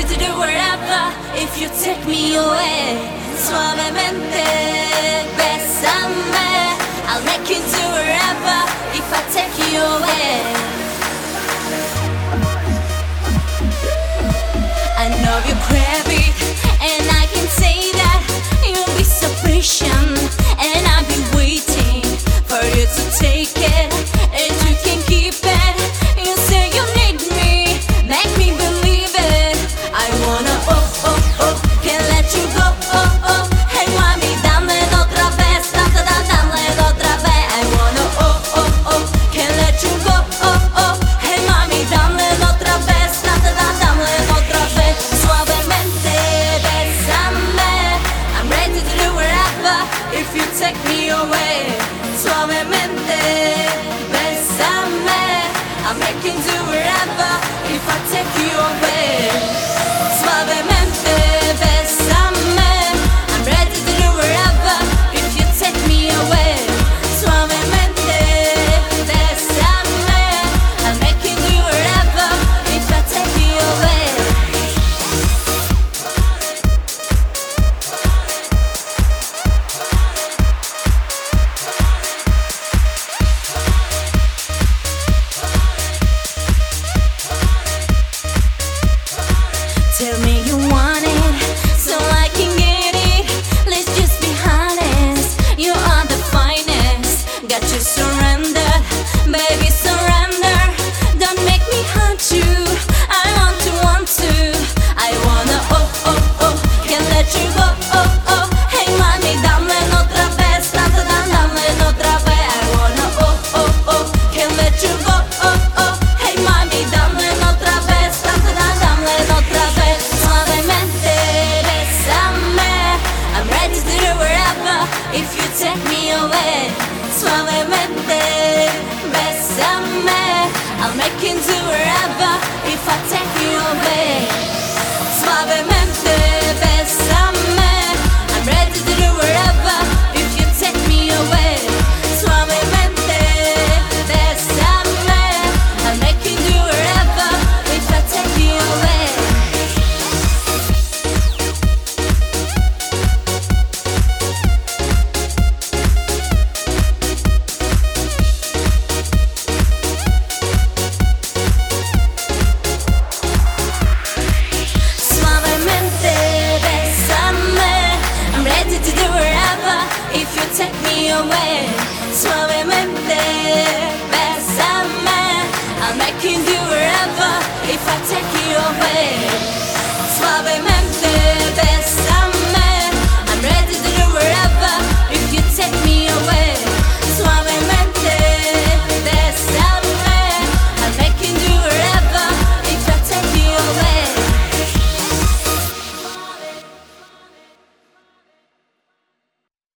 ready to do whatever if you take me away. Suavemente, bésame. I'll make you do whatever if I take you away. I know you crave it, and I can say that you'll be so patient, and I'll be waiting for you to take it, and you can keep it. You say you need me, make me believe it. I wanna can't let you go. Hey mami, dame otra vez, dame otra vez. I wanna can't let you go. Hey mami, dame otra vez, dame otra vez. Suavemente, bésame. I'm ready to do whatever if you take me away. Suavemente, bésame. I'll make you do whatever if I take you away. Suavemente, bésame. I'm ready to do whatever if you take me away. Suavemente, bésame. I'll make you do whatever if I take you away. Tell me you want it, so I can get it. Let's just be honest. You are the finest. Got you surrendered, baby, surrender. Don't make me hurt you. I want to. I wanna can't let you go. Hey mami, dame otra vez, dame otra vez. I wanna can't let you go. Hey mami, dame otra vez, dame otra vez. Suavemente, bésame. I'm ready to do whatever if you take me away. Suavemente, bésame. I'll make you do whatever if I take you away. Suavemente, bésame. I'm ready to do whatever if you take me away. Suavemente, bésame. I'll make you do whatever if I take you away. Suavemente, bésame. I'm ready to do whatever if you take me away. Suavemente, bésame. I'll make you do whatever if I take you away. Suavemente.